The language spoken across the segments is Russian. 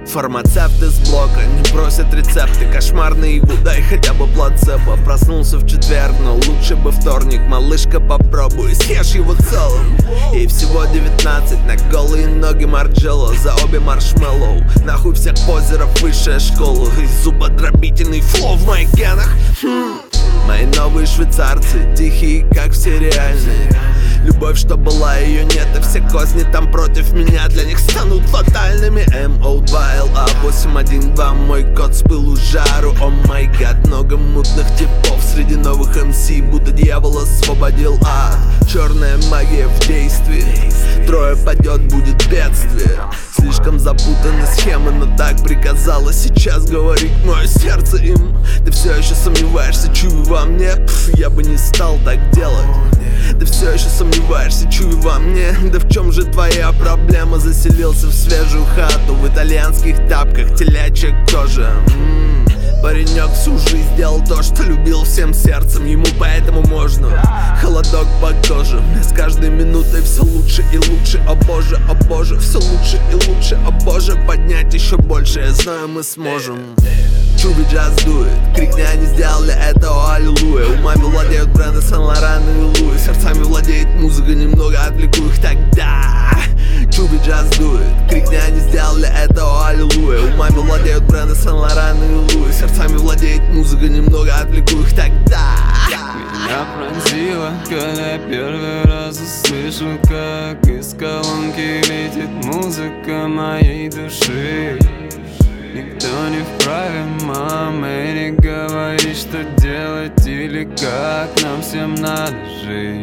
Фармацевты с блока не просят рецепты. Кошмарный его, дай хотя бы плацебо. Проснулся в четверг, но лучше бы вторник. Малышка, попробуй, съешь его целым. Ей всего 19, на голые ноги Марджелло. За обе маршмеллоу, нахуй всех позеров, высшая школа. И зубодробительный флоу в моих генах. Мои новые швейцарцы, тихие, как все реальные. Любовь, что была, ее нет, и все козни там против меня для них станут фатальными. MO2LA 812, мой код с пылу жару. О май гад, много мутных типов среди новых МС, будто дьявол освободил ад. Черная магия в действии, трое падет, будет бедствие. Слишком запутаны схемы, но так приказало сейчас говорить мое сердце им. Ты все еще сомневаешься, чую во мне? Я бы не стал так делать. Ты все еще сомневаешься, чую во мне? Да в чем же твоя проблема? Заселился в свежую хату, в итальянских тапках, телячья кожа. Паренек всю жизнь делал то, что любил всем сердцем. Ему поэтому можно. Холодок по коже. Мне с каждой минутой все лучше и лучше. О боже, все лучше и лучше. О боже, поднять еще больше. Я знаю, мы сможем. Чуби just do it. Крикни, они сделали это, о аллилуйя. Умами владеют бренды Сен-Лоран и Луи. Сердцами владеет музыка, немного отвлеку их тогда. Чуби just do it. Крикни, они сделали это, о аллилуйя. Умами владеют бренды Сен-Лоран и Луи. Сердцами владеет музыка, немного отвлеку их тогда. Меня пронзило, когда я первый раз услышу, как из колонки летит музыка моей души. Никто не вправе, маме, не говори, что делать или как нам всем надо жить.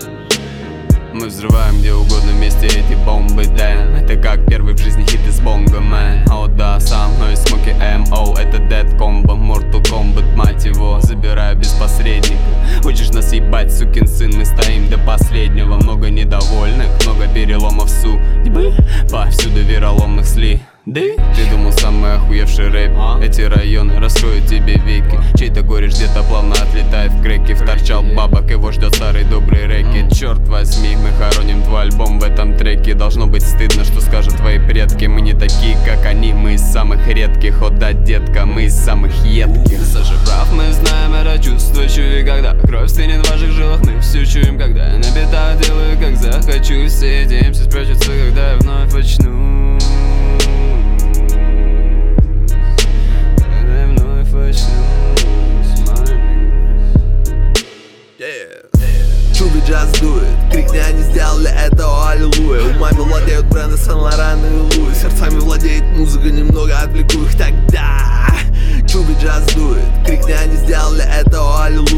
Мы взрываем где угодно вместе эти бомбы, да. Это как первый в жизни хит из бонга, мэн. О да, со мной смоки МО, это Dead Combo, Mortal Kombat, мать его. Забираю без посредника. Хочешь нас ебать, сукин сын, мы стоим до последнего. Много недовольных, много переломов судьбы. Повсюду вероломных сли. Да? Ты думал самый охуевший рэп. Эти районы раскроют тебе веки. Чей-то горечь где-то плавно отлетает в креки. Вторчал бабок, его ждет старый добрый рэкет. Черт возьми, мы хороним твой альбом в этом треке. Должно быть стыдно, что скажут твои предки. Мы не такие, как они, мы из самых редких. О да, детка, мы из самых едких. Саша прав, мы знаем это чувство, чую, когда кровь стынет в ваших жилах. Мы все чуем, когда я на битах делаю, как захочу. Все надеемся спрячутся, когда я вновь очнусь. Чуби just do it. Крикни, они сделали это, о аллилуйя. Умами владеют бренды Сен-Лоран и Луи. Сердцами владеет музыка, немного отвлеку их тогда. Чуби just do it. Крикни, они сделали это, о аллилуйя.